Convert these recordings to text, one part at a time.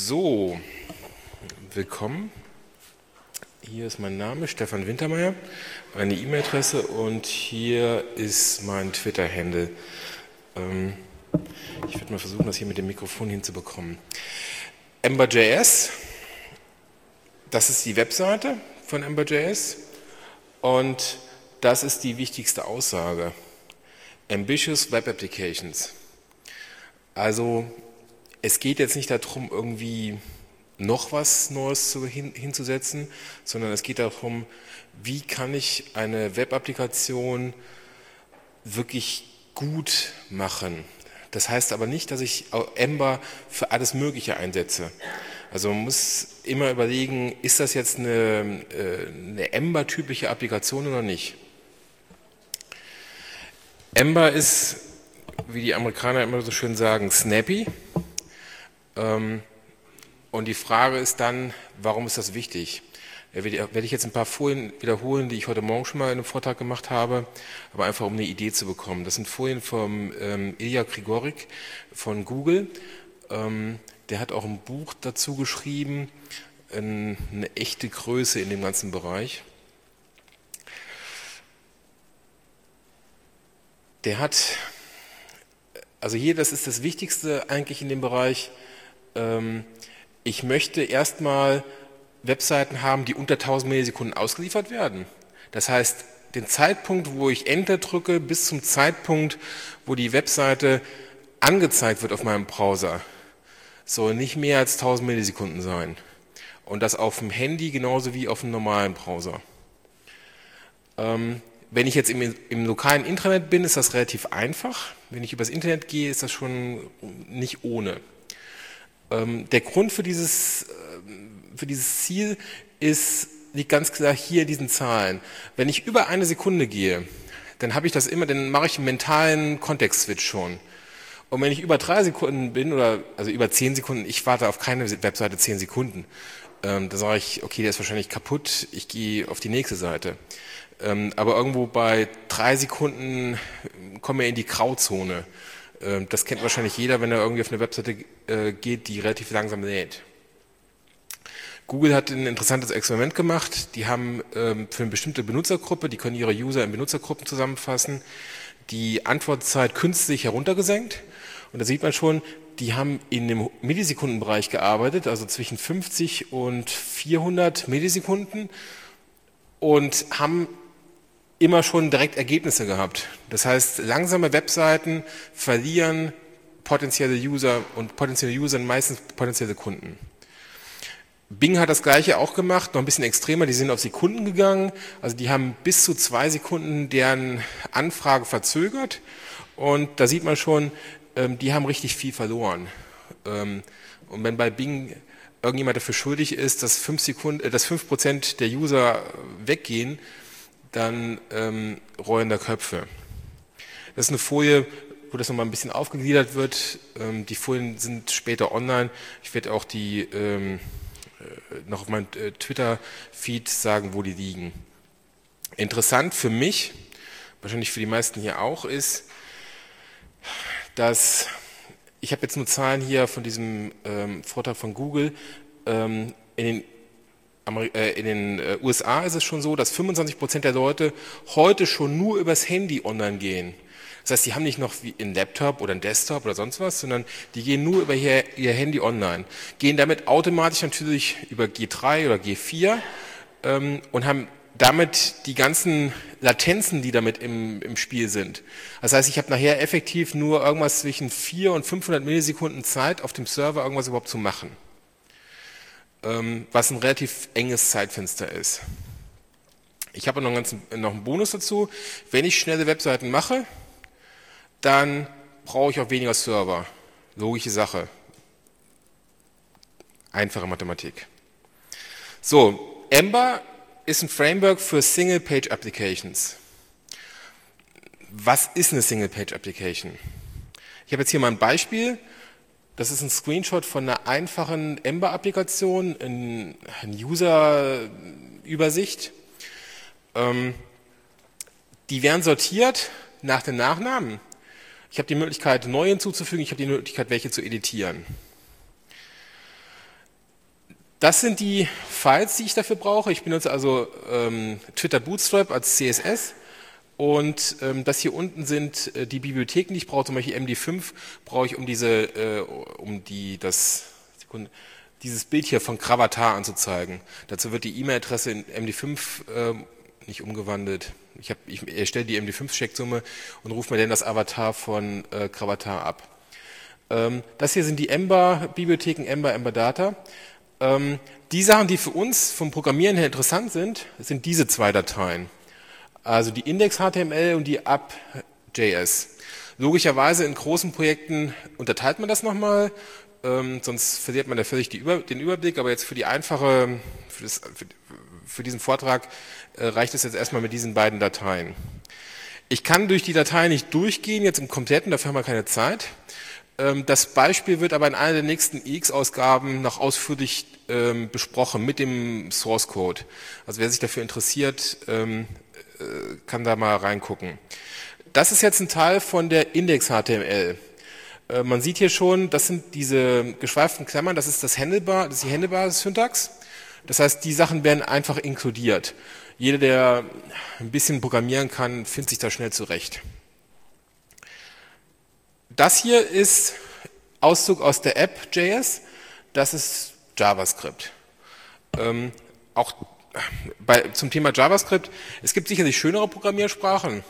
So, willkommen. Hier ist mein Name, Stefan Wintermeyer, meine E-Mail-Adresse und hier ist mein Twitter-Handle. Ich werde mal versuchen, das hier mit dem Mikrofon hinzubekommen. Ember.js, das ist die Webseite von Ember.js und das ist die wichtigste Aussage. Ambitious Web Applications. Also es geht jetzt nicht darum, irgendwie noch was Neues hinzusetzen, sondern es geht darum, wie kann ich eine Web-Applikation wirklich gut machen. Das heißt aber nicht, dass ich Ember für alles Mögliche einsetze. Also man muss immer überlegen, ist das jetzt eine Ember-typische Applikation oder nicht. Ember ist, wie die Amerikaner immer so schön sagen, snappy. Und die Frage ist dann, warum ist das wichtig? Werde ich jetzt ein paar Folien wiederholen, die ich heute Morgen schon mal in einem Vortrag gemacht habe, aber einfach um eine Idee zu bekommen. Das sind Folien vom Ilya Grigorik von Google. Der hat auch ein Buch dazu geschrieben, eine echte Größe in dem ganzen Bereich. Der hat, also hier, das ist das Wichtigste eigentlich in dem Bereich. Ich möchte erstmal Webseiten haben, die unter 1000 Millisekunden ausgeliefert werden. Das heißt, den Zeitpunkt, wo ich Enter drücke, bis zum Zeitpunkt, wo die Webseite angezeigt wird auf meinem Browser, soll nicht mehr als 1000 Millisekunden sein. Und das auf dem Handy genauso wie auf dem normalen Browser. Wenn ich jetzt im lokalen Intranet bin, ist das relativ einfach. Wenn ich übers Internet gehe, ist das schon nicht ohne. Der Grund für dieses Ziel liegt ganz klar hier in diesen Zahlen. Wenn ich über 1 Sekunde gehe, dann mache ich einen mentalen Kontext-Switch schon. Und wenn ich über 3 Sekunden bin, also über 10 Sekunden, ich warte auf keine Webseite 10 Sekunden, da sage ich, okay, der ist wahrscheinlich kaputt, ich gehe auf die nächste Seite. Aber irgendwo bei 3 Sekunden kommen wir in die Grauzone. Das kennt wahrscheinlich jeder, wenn er irgendwie auf eine Webseite geht, die relativ langsam lädt. Google hat ein interessantes Experiment gemacht. Die haben für eine bestimmte Benutzergruppe, die können ihre User in Benutzergruppen zusammenfassen, die Antwortzeit künstlich heruntergesenkt. Und da sieht man schon, die haben in dem Millisekundenbereich gearbeitet, also zwischen 50 und 400 Millisekunden und haben immer schon direkt Ergebnisse gehabt. Das heißt, langsame Webseiten verlieren potenzielle User und potenzielle User sind meistens potenzielle Kunden. Bing hat das Gleiche auch gemacht, noch ein bisschen extremer, die sind auf Sekunden gegangen, also die haben bis zu 2 Sekunden deren Anfrage verzögert und da sieht man schon, die haben richtig viel verloren. Und wenn bei Bing irgendjemand dafür schuldig ist, dass 5% der User weggehen, dann rollen da Köpfe. Das ist eine Folie, wo das nochmal ein bisschen aufgegliedert wird. Die Folien sind später online. Ich werde auch die noch auf meinem Twitter-Feed sagen, wo die liegen. Interessant für mich, wahrscheinlich für die meisten hier auch, ist, dass ich habe jetzt nur Zahlen hier von diesem Vortrag von Google. In den USA ist es schon so, dass 25% der Leute heute schon nur übers Handy online gehen. Das heißt, die haben nicht noch wie einen Laptop oder einen Desktop oder sonst was, sondern die gehen nur über ihr Handy online. Gehen damit automatisch natürlich über G3 oder G4 und haben damit die ganzen Latenzen, die damit im Spiel sind. Das heißt, ich habe nachher effektiv nur irgendwas zwischen 400 und 500 Millisekunden Zeit, auf dem Server irgendwas überhaupt zu machen. Was ein relativ enges Zeitfenster ist. Ich habe noch einen Bonus dazu. Wenn ich schnelle Webseiten mache, dann brauche ich auch weniger Server. Logische Sache. Einfache Mathematik. So, Ember ist ein Framework für Single-Page-Applications. Was ist eine Single-Page-Application? Ich habe jetzt hier mal ein Beispiel. Das ist ein Screenshot von einer einfachen Ember-Applikation, eine User-Übersicht. Die werden sortiert nach den Nachnamen. Ich habe die Möglichkeit, neue hinzuzufügen, ich habe die Möglichkeit, welche zu editieren. Das sind die Files, die ich dafür brauche. Ich benutze also Twitter Bootstrap als CSS. Und das hier unten sind die Bibliotheken, die ich brauche. Zum Beispiel MD5 brauche ich, dieses Bild hier von Gravatar anzuzeigen. Dazu wird die E-Mail-Adresse in MD5 nicht umgewandelt. Ich erstelle die MD5-Checksumme und rufe mir dann das Avatar von Gravatar ab. Das hier sind die Ember-Bibliotheken, Ember Data. Die Sachen, die für uns vom Programmieren her interessant sind diese zwei Dateien. Also die Index.html und die app.js. Logischerweise in großen Projekten unterteilt man das nochmal, sonst verliert man da völlig den Überblick, aber jetzt für diesen Vortrag reicht es jetzt erstmal mit diesen beiden Dateien. Ich kann durch die Dateien nicht durchgehen, jetzt im Kompletten, dafür haben wir keine Zeit. Das Beispiel wird aber in einer der nächsten EX-Ausgaben noch ausführlich besprochen mit dem Source Code. Also wer sich dafür interessiert, kann da mal reingucken. Das ist jetzt ein Teil von der Index.html. Man sieht hier schon, das sind diese geschweiften Klammern, das ist die Handlebar-Syntax. Das heißt, die Sachen werden einfach inkludiert. Jeder, der ein bisschen programmieren kann, findet sich da schnell zurecht. Das hier ist Auszug aus der App.js, das ist JavaScript. Auch zum Thema JavaScript, es gibt sicherlich schönere Programmiersprachen.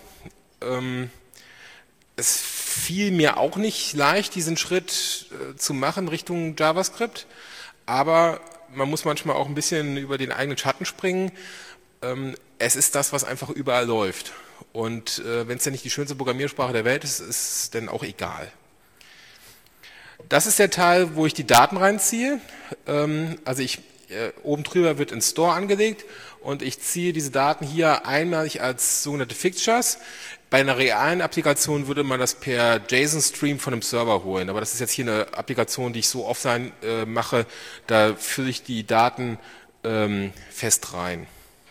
Es fiel mir auch nicht leicht, diesen Schritt zu machen Richtung JavaScript, aber man muss manchmal auch ein bisschen über den eigenen Schatten springen. Es ist das, was einfach überall läuft. Und wenn es ja nicht die schönste Programmiersprache der Welt ist, ist es dann auch egal. Das ist der Teil, wo ich die Daten reinziehe. Also oben drüber wird ein Store angelegt und ich ziehe diese Daten hier einmalig als sogenannte Fixtures. Bei einer realen Applikation würde man das per JSON-Stream von einem Server holen, aber das ist jetzt hier eine Applikation, die ich so offline mache, da fülle ich die Daten fest rein.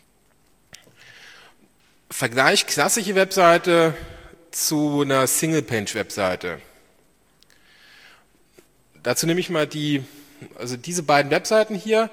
Vergleich klassische Webseite zu einer Single-Page-Webseite. Dazu nehme ich mal diese beiden Webseiten hier.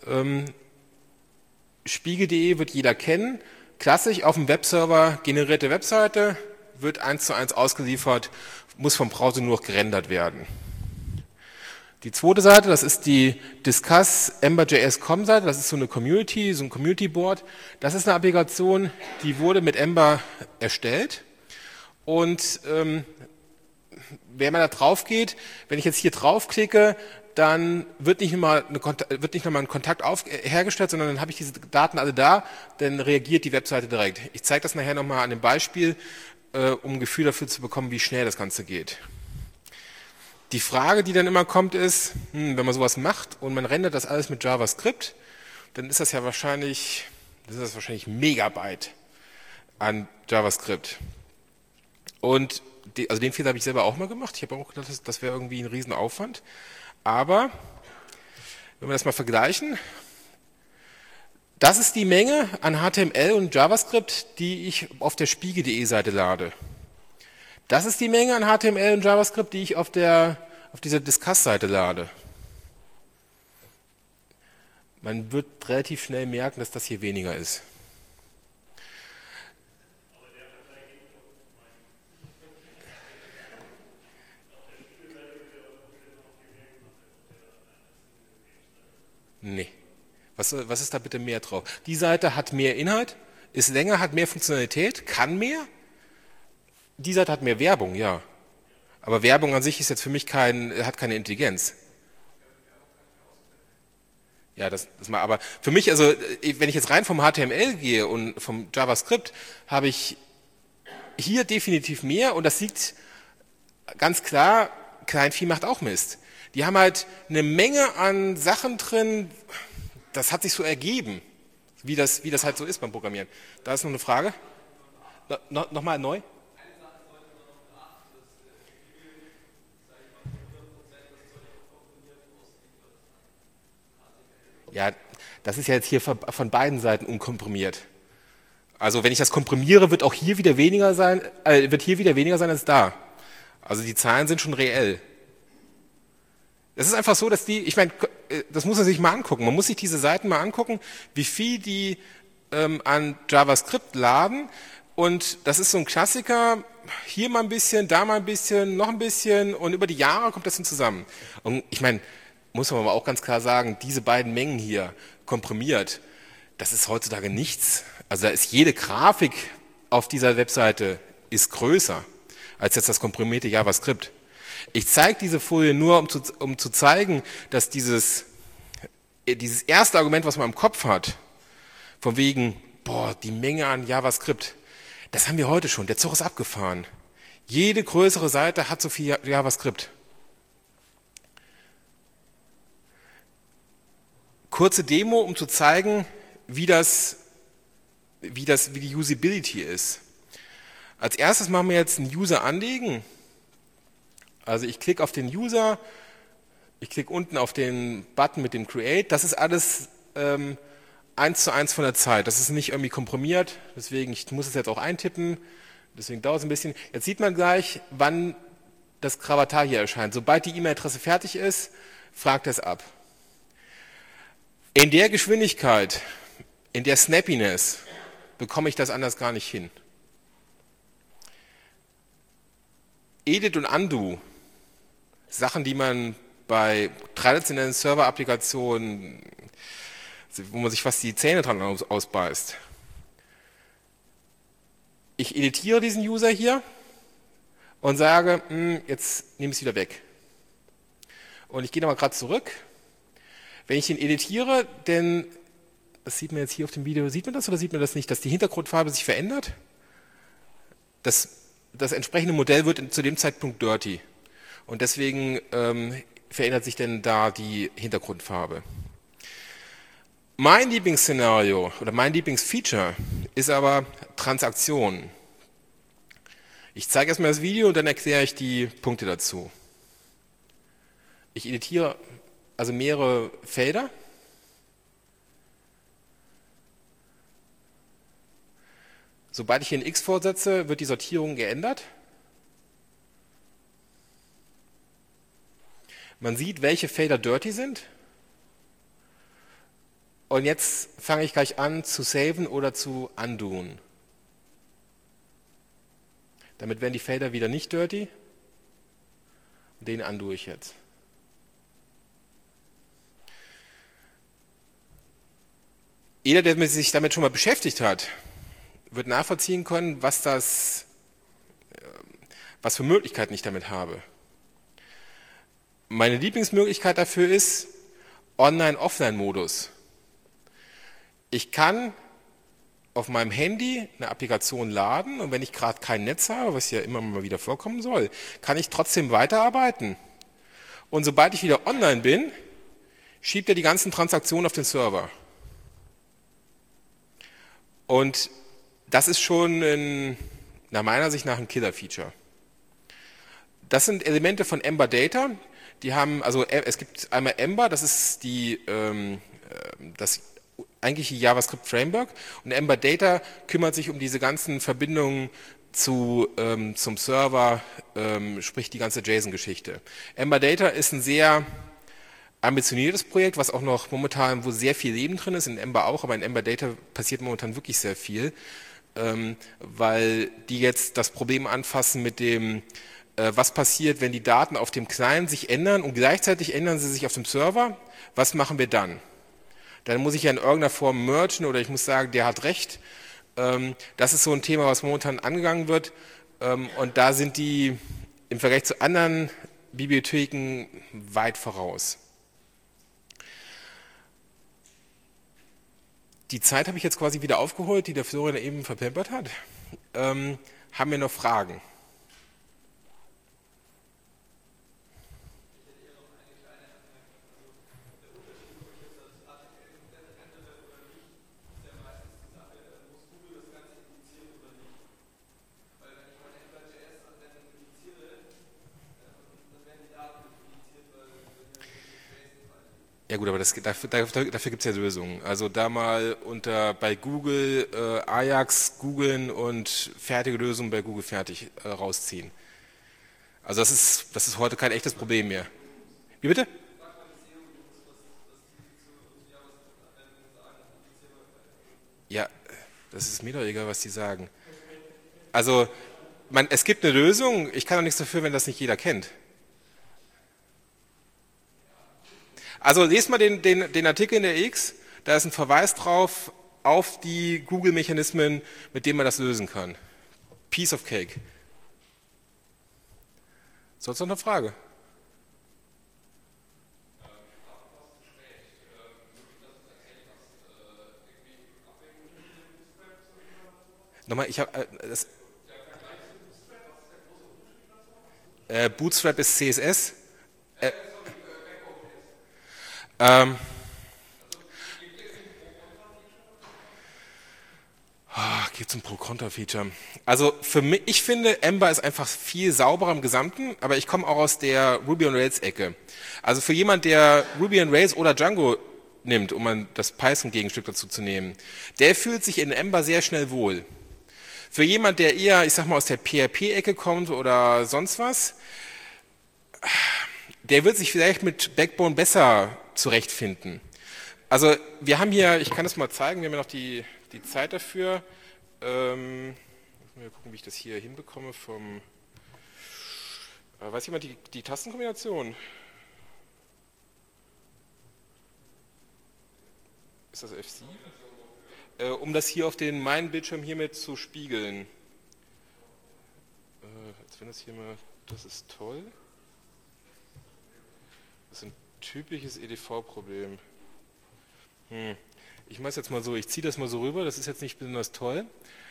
Spiegel.de wird jeder kennen. Klassisch auf dem Webserver generierte Webseite, wird 1:1 ausgeliefert, muss vom Browser nur noch gerendert werden. Die zweite Seite, das ist die Discuss Ember.js.com Seite, das ist so eine Community, so ein Community Board. Das ist eine Applikation, die wurde mit Ember erstellt. Und wenn man da drauf geht, wenn ich jetzt hier draufklicke, dann wird nicht nochmal ein Kontakt hergestellt, sondern dann habe ich diese Daten alle da, dann reagiert die Webseite direkt. Ich zeige das nachher nochmal an dem Beispiel, um ein Gefühl dafür zu bekommen, wie schnell das Ganze geht. Die Frage, die dann immer kommt, ist, wenn man sowas macht und man rendert das alles mit JavaScript, dann ist das ja wahrscheinlich Megabyte an JavaScript. Und den Fehler habe ich selber auch mal gemacht. Ich habe auch gedacht, das wäre irgendwie ein Riesenaufwand. Aber wenn wir das mal vergleichen, das ist die Menge an HTML und JavaScript, die ich auf der Spiegel.de Seite lade. Das ist die Menge an HTML und JavaScript, die ich auf dieser Discuss-Seite lade. Man wird relativ schnell merken, dass das hier weniger ist. Nee. Was ist da bitte mehr drauf? Die Seite hat mehr Inhalt, ist länger, hat mehr Funktionalität, kann mehr. Die Seite hat mehr Werbung, ja. Aber Werbung an sich ist jetzt für mich hat keine Intelligenz. Ja, aber für mich, also wenn ich jetzt rein vom HTML gehe und vom JavaScript, habe ich hier definitiv mehr und das liegt ganz klar, Kleinvieh macht auch Mist. Die haben halt eine Menge an Sachen drin, das hat sich so ergeben, wie das halt so ist beim Programmieren. Da ist noch eine Frage. Nochmal neu? Ja, das ist ja jetzt hier von beiden Seiten unkomprimiert. Also wenn ich das komprimiere, wird hier wieder weniger sein als da. Also die Zahlen sind schon reell. Es ist einfach so, dass ich meine, das muss man sich mal angucken. Man muss sich diese Seiten mal angucken, wie viel die an JavaScript laden. Und das ist so ein Klassiker. Hier mal ein bisschen, da mal ein bisschen, noch ein bisschen. Und über die Jahre kommt das dann zusammen. Und ich meine, muss man aber auch ganz klar sagen, diese beiden Mengen hier komprimiert, das ist heutzutage nichts. Also da ist jede Grafik auf dieser Webseite ist größer als jetzt das komprimierte JavaScript. Ich zeige diese Folie nur, um zu zeigen, dass dieses erste Argument, was man im Kopf hat, von wegen, boah, die Menge an JavaScript, das haben wir heute schon, der Zug ist abgefahren. Jede größere Seite hat so viel JavaScript. Kurze Demo, um zu zeigen, wie die Usability ist. Als erstes machen wir jetzt einen User anlegen. Also ich klicke auf den User, ich klicke unten auf den Button mit dem Create. Das ist alles 1:1 von der Zeit. Das ist nicht irgendwie komprimiert, deswegen ich muss es jetzt auch eintippen. Deswegen dauert es ein bisschen. Jetzt sieht man gleich, wann das Gravatar hier erscheint. Sobald die E-Mail-Adresse fertig ist, fragt es ab. In der Geschwindigkeit, in der Snappiness, bekomme ich das anders gar nicht hin. Edit und Undo, Sachen, die man bei traditionellen Server-Applikationen, wo man sich fast die Zähne dran ausbeißt. Ich editiere diesen User hier und sage, jetzt nehme ich es wieder weg. Und ich gehe nochmal gerade zurück. Wenn ich ihn editiere, denn das sieht man jetzt hier auf dem Video, sieht man das oder sieht man das nicht, dass die Hintergrundfarbe sich verändert? Das entsprechende Modell wird zu dem Zeitpunkt dirty. Und deswegen verändert sich denn da die Hintergrundfarbe. Mein Lieblingsszenario oder mein Lieblingsfeature ist aber Transaktionen. Ich zeige erstmal das Video und dann erkläre ich die Punkte dazu. Ich editiere also mehrere Felder. Sobald ich hier ein X vorsetze, wird die Sortierung geändert. Man sieht, welche Felder dirty sind. Und jetzt fange ich gleich an zu saven oder zu undoen. Damit werden die Felder wieder nicht dirty. Und den undo ich jetzt. Jeder, der sich damit schon mal beschäftigt hat, wird nachvollziehen können, was für Möglichkeiten ich damit habe. Meine Lieblingsmöglichkeit dafür ist Online-Offline-Modus. Ich kann auf meinem Handy eine Applikation laden und wenn ich gerade kein Netz habe, was ja immer mal wieder vorkommen soll, kann ich trotzdem weiterarbeiten. Und sobald ich wieder online bin, schiebt er die ganzen Transaktionen auf den Server. Und das ist schon nach meiner Sicht nach ein Killer-Feature. Das sind Elemente von Ember Data. Die haben, also es gibt einmal Ember, das ist das eigentliche JavaScript Framework. Und Ember Data kümmert sich um diese ganzen Verbindungen zum Server, sprich die ganze JSON-Geschichte. Ember Data ist ein sehr ambitioniertes Projekt, was auch noch momentan, wo sehr viel Leben drin ist, in Ember auch, aber in Ember Data passiert momentan wirklich sehr viel, weil die jetzt das Problem anfassen mit dem, was passiert, wenn die Daten auf dem Client sich ändern und gleichzeitig ändern sie sich auf dem Server, was machen wir dann? Dann muss ich ja in irgendeiner Form mergen oder ich muss sagen, der hat recht. Das ist so ein Thema, was momentan angegangen wird und da sind die im Vergleich zu anderen Bibliotheken weit voraus. Die Zeit habe ich jetzt quasi wieder aufgeholt, die der Florian eben verplempert hat. Haben wir noch Fragen? Ja gut, aber dafür gibt es ja Lösungen. Also da mal bei Google Ajax googeln und fertige Lösungen bei Google fertig rausziehen. Also das ist heute kein echtes Problem mehr. Wie bitte? Das ist mir doch egal, was die sagen. Also, es gibt eine Lösung, ich kann doch nichts dafür, wenn das nicht jeder kennt. Also lest mal den Artikel in der X, da ist ein Verweis drauf auf die Google-Mechanismen, mit denen man das lösen kann. Piece of cake. Sonst noch eine Frage? Nochmal, ich habe Bootstrap ist CSS. Äh, ähm, Gibt es ein Pro-Kontra-Feature? Also für mich, ich finde, Ember ist einfach viel sauberer im Gesamten, aber ich komme auch aus der Ruby on Rails Ecke. Also für jemand, der Ruby on Rails oder Django nimmt, um mal das Python-Gegenstück dazu zu nehmen, der fühlt sich in Ember sehr schnell wohl. Für jemand, der eher, ich sag mal, aus der PHP-Ecke kommt oder sonst was, der wird sich vielleicht mit Backbone besser zurechtfinden. Also wir haben hier, ich kann das mal zeigen, wir haben ja noch die Zeit dafür. Mal gucken, wie ich das hier hinbekomme vom... weiß jemand die Tastenkombination? Ist das F7? Um das hier auf den meinen Bildschirm hiermit zu spiegeln. Jetzt wenn das hier mal... Das ist toll. Das ist ein typisches EDV-Problem. Ich mache es jetzt mal so, ich ziehe das mal so rüber, das ist jetzt nicht besonders toll.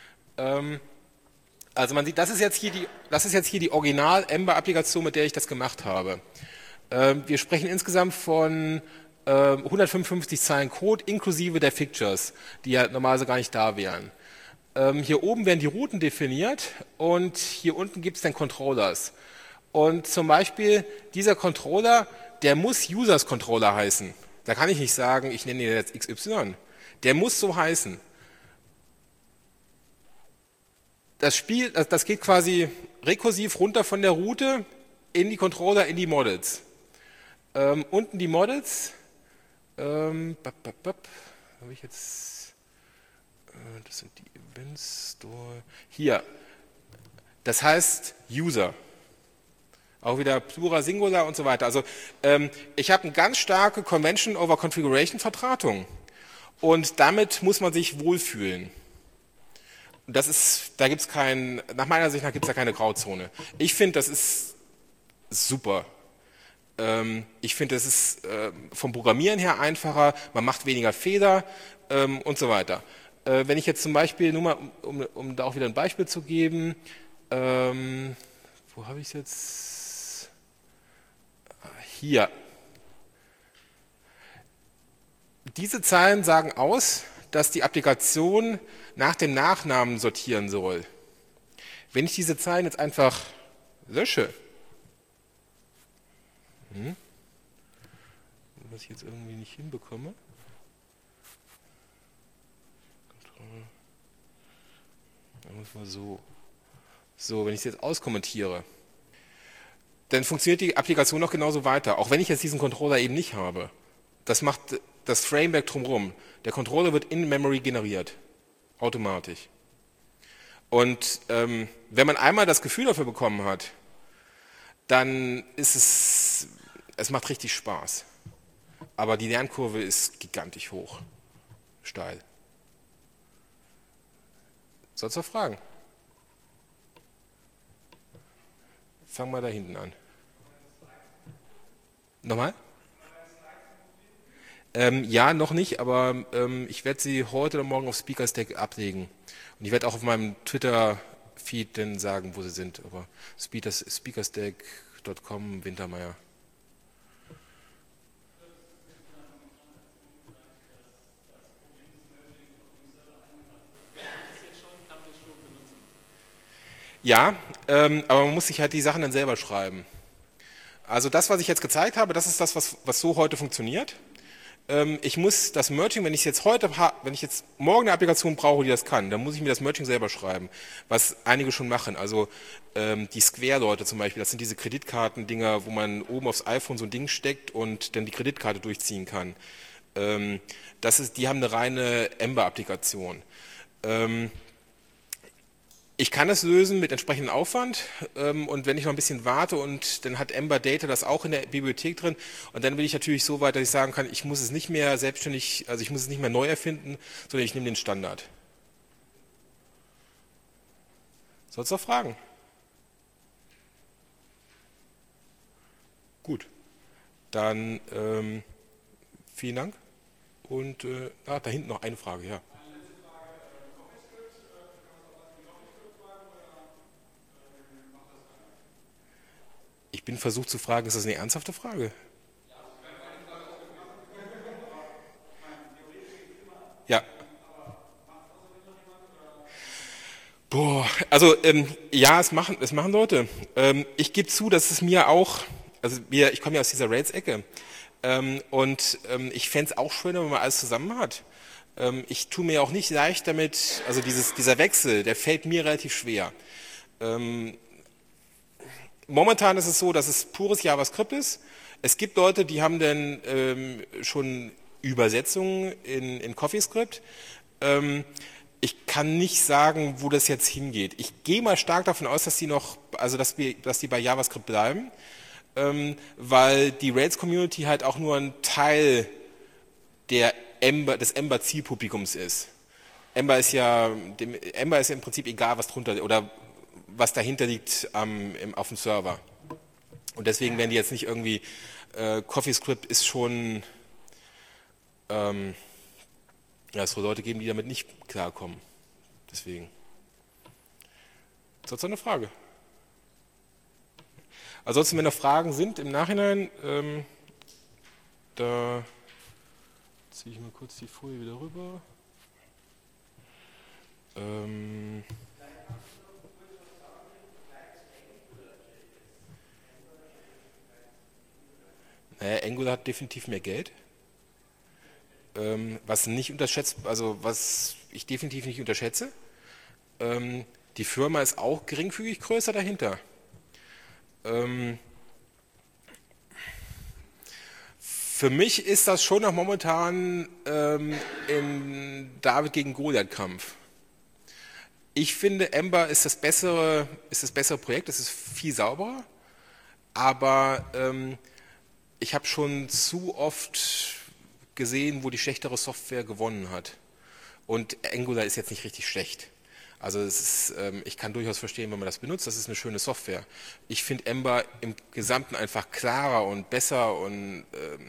Also man sieht, das ist jetzt hier die Original-Ember-Applikation, mit der ich das gemacht habe. Wir sprechen insgesamt von 155 Zeilen Code inklusive der Fixtures, die ja normalerweise gar nicht da wären. Hier oben werden die Routen definiert und hier unten gibt es dann Controllers. Und zum Beispiel dieser Controller, der muss Users Controller heißen. Da kann ich nicht sagen, ich nenne ihn jetzt XY. Der muss so heißen. Das geht quasi rekursiv runter von der Route in die Controller, in die Models. Unten die Models. Habe ich jetzt. Das sind die Events Store. Hier. Das heißt User. Auch wieder Plural, Singular und so weiter. Also ich habe eine ganz starke Convention over Configuration Vertratung. Und damit muss man sich wohlfühlen. Da gibt's nach meiner Sicht gibt es da keine Grauzone. Ich finde, das ist super. Ich finde, das ist vom Programmieren her einfacher, man macht weniger Fehler und so weiter. Wenn ich jetzt zum Beispiel, nur mal, um da auch wieder ein Beispiel zu geben, wo habe ich es jetzt? Hier. Diese Zeilen sagen aus, dass die Applikation nach dem Nachnamen sortieren soll. Wenn ich diese Zeilen jetzt einfach lösche, was ich jetzt irgendwie nicht hinbekomme, so, wenn ich es jetzt auskommentiere, dann funktioniert die Applikation noch genauso weiter, auch wenn ich jetzt diesen Controller eben nicht habe. Das macht das Framework drumherum. Der Controller wird in Memory generiert, automatisch. Und wenn man einmal das Gefühl dafür bekommen hat, dann ist es macht richtig Spaß. Aber die Lernkurve ist gigantisch hoch, steil. Sonst noch Fragen? Fangen wir da hinten an. Nochmal? Ja, noch nicht, aber ich werde sie heute oder morgen auf SpeakerStack ablegen. Und ich werde auch auf meinem Twitter-Feed dann sagen, wo sie sind. Aber speakerstack.com, Wintermeyer. Ja, aber man muss sich halt die Sachen dann selber schreiben. Also das, was ich jetzt gezeigt habe, das ist das, was so heute funktioniert. Ich muss das Merging, wenn ich jetzt morgen eine Applikation brauche, die das kann, dann muss ich mir das Merging selber schreiben, was einige schon machen. Also die Square-Leute zum Beispiel, das sind diese Kreditkartendinger, wo man oben aufs iPhone so ein Ding steckt und dann die Kreditkarte durchziehen kann. Die haben eine reine Ember-Applikation. Ähm, Ich kann es lösen mit entsprechendem Aufwand und wenn ich noch ein bisschen warte und dann hat Ember Data das auch in der Bibliothek drin und dann bin ich natürlich so weit, dass ich sagen kann, ich muss es nicht mehr selbstständig, also ich muss es nicht mehr neu erfinden, sondern ich nehme den Standard. Sollst du noch Fragen? Gut, dann vielen Dank und da hinten noch eine Frage, ja. Ich bin versucht zu fragen, ist das eine ernsthafte Frage? Ja. Boah, also ja, es machen Leute. Ich gebe zu, dass es mir auch, also ich komme ja aus dieser Rails-Ecke und ich fände es auch schöner, wenn man alles zusammen hat. Ich tue mir auch nicht leicht damit, also dieser Wechsel, der fällt mir relativ schwer. Momentan ist es so, dass es pures JavaScript ist. Es gibt Leute, die haben dann schon Übersetzungen in CoffeeScript. Ich kann nicht sagen, wo das jetzt hingeht. Ich gehe mal stark davon aus, dass dass die bei JavaScript bleiben, weil die Rails-Community halt auch nur ein Teil des Ember-Zielpublikums ist. Ember ist ja im Prinzip egal, was drunter oder was dahinter liegt auf dem Server. Und deswegen werden die jetzt nicht irgendwie, CoffeeScript ist schon, ja, es soll Leute geben, die damit nicht klarkommen. Deswegen. Sonst noch eine Frage? Ansonsten, wenn noch Fragen sind im Nachhinein, da ziehe ich mal kurz die Folie wieder rüber. Naja, Angular hat definitiv mehr Geld. Was nicht unterschätzt, also was ich definitiv nicht unterschätze. Die Firma ist auch geringfügig größer dahinter. Für mich ist das schon noch momentan im David gegen Goliath-Kampf. Ich finde, Ember ist das bessere Projekt, es ist viel sauberer, aber ich habe schon zu oft gesehen, wo die schlechtere Software gewonnen hat. Und Angular ist jetzt nicht richtig schlecht. Also ich kann durchaus verstehen, wenn man das benutzt, das ist eine schöne Software. Ich finde Ember im Gesamten einfach klarer und besser und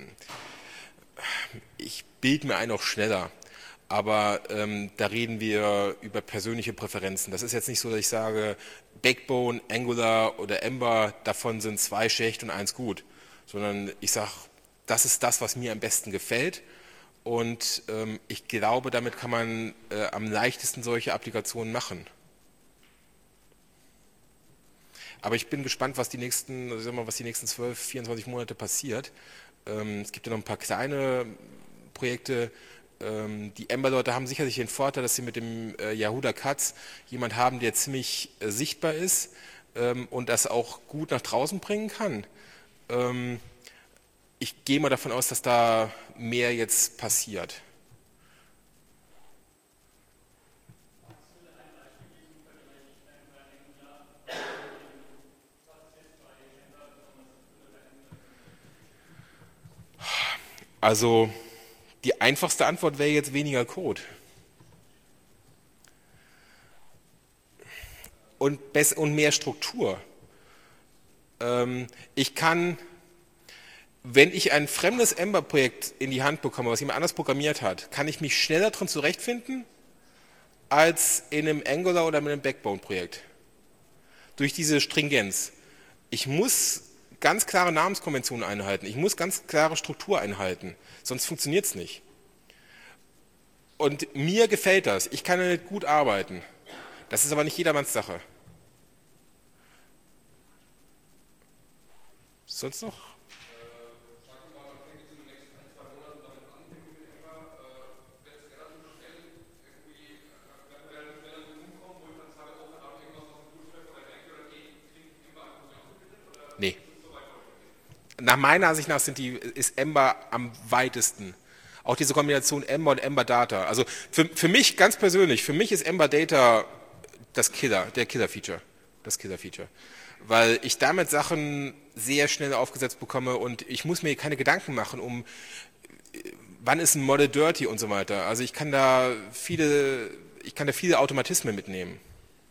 ich bilde mir ein auch schneller. Aber da reden wir über persönliche Präferenzen. Das ist jetzt nicht so, dass ich sage, Backbone, Angular oder Ember, davon sind 2 schlecht und 1 gut. Sondern ich sage, das ist das, was mir am besten gefällt. Und ich glaube, damit kann man am leichtesten solche Applikationen machen. Aber ich bin gespannt, was die nächsten 12, 24 Monate passiert. Es gibt ja noch ein paar kleine Projekte. Die Ember-Leute haben sicherlich den Vorteil, dass sie mit dem Yehuda Katz jemand haben, der ziemlich sichtbar ist und das auch gut nach draußen bringen kann. Ich gehe mal davon aus, dass da mehr jetzt passiert. Also die einfachste Antwort wäre jetzt weniger Code. Und mehr Struktur. Ich kann, wenn ich ein fremdes Ember-Projekt in die Hand bekomme, was jemand anders programmiert hat, kann ich mich schneller drin zurechtfinden als in einem Angular oder mit einem Backbone-Projekt. Durch diese Stringenz. Ich muss ganz klare Namenskonventionen einhalten. Ich muss ganz klare Struktur einhalten. Sonst funktioniert es nicht. Und mir gefällt das. Ich kann damit gut arbeiten. Das ist aber nicht jedermanns Sache. Sonst noch? Nee. Nach meiner Ansicht nach ist Ember am weitesten. Auch diese Kombination Ember und Ember Data. Also für mich ganz persönlich, für mich ist Ember Data der Killer-Feature. Das Killer-Feature. Weil ich damit Sachen sehr schnell aufgesetzt bekomme und ich muss mir keine Gedanken machen, wann ist ein Model dirty und so weiter. Also ich kann da viele Automatismen mitnehmen.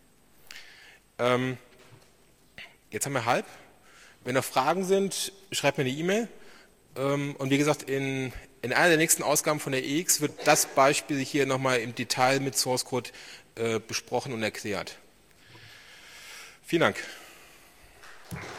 Jetzt haben wir halb. Wenn noch Fragen sind, schreibt mir eine E-Mail. Und wie gesagt, in einer der nächsten Ausgaben von der EX wird das Beispiel hier nochmal im Detail mit Source Code besprochen und erklärt. Vielen Dank.